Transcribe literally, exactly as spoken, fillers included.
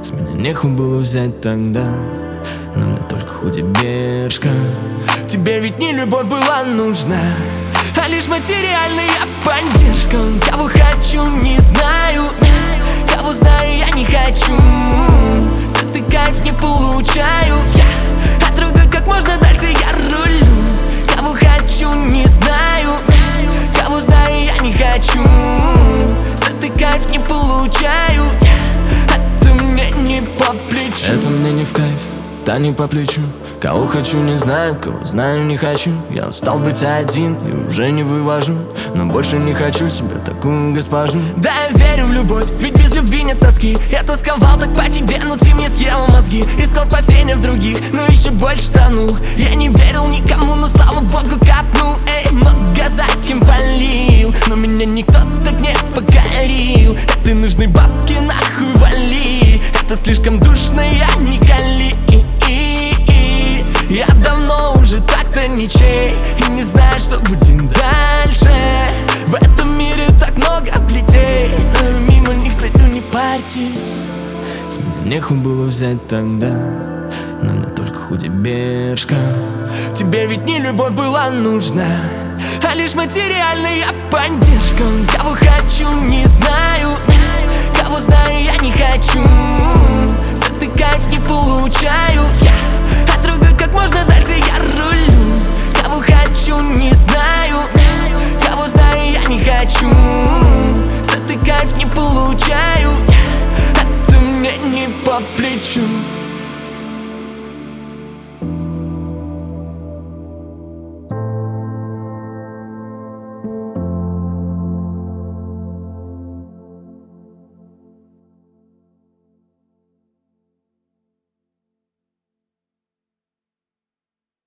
С меня нехуй было взять тогда, но мне только худебешка. Тебе ведь не любовь была нужна, а лишь материальная поддержка. Кого хочу, не знаю, кого знаю, я не хочу. С этой кайф не получаю, а другой как можно дальше я рулю. Кого хочу, не знаю, кого знаю, я не хочу. С этой кайф не получаю, это мне не по плечу. Это мне не в кайф, та не по плечу. Кого хочу, не знаю, кого знаю, не хочу. Я устал быть один и уже не вывожу, но больше не хочу себе такую госпожу. Да, я верю в любовь, ведь без любви нет тоски. Я тосковал так по тебе, но ты мне съела мозги. Искал спасения в других, но еще больше тонул. Я не верил никому, но слава богу капнул. Эй, много за кем полил, но меня никто так не покорил. Этой нужной бабки нахуй вали, это слишком душно, я не кали. Я давно уже так-то ничей и не знаю, что будет дальше. В этом мире так много плетей, но мимо них пройду, не парьтесь. С меня нехуй было взять тогда, но мне только худебешка. Тебе ведь не любовь была нужна, а лишь материальная поддержка. Кого хочу, не знаю, кого знаю, я не хочу. С этой кайф не получаю, а другой как можно дальше я рулю. Кого хочу, не знаю, кого знаю, я не хочу. С этой кайф не получаю, это мне не по плечу.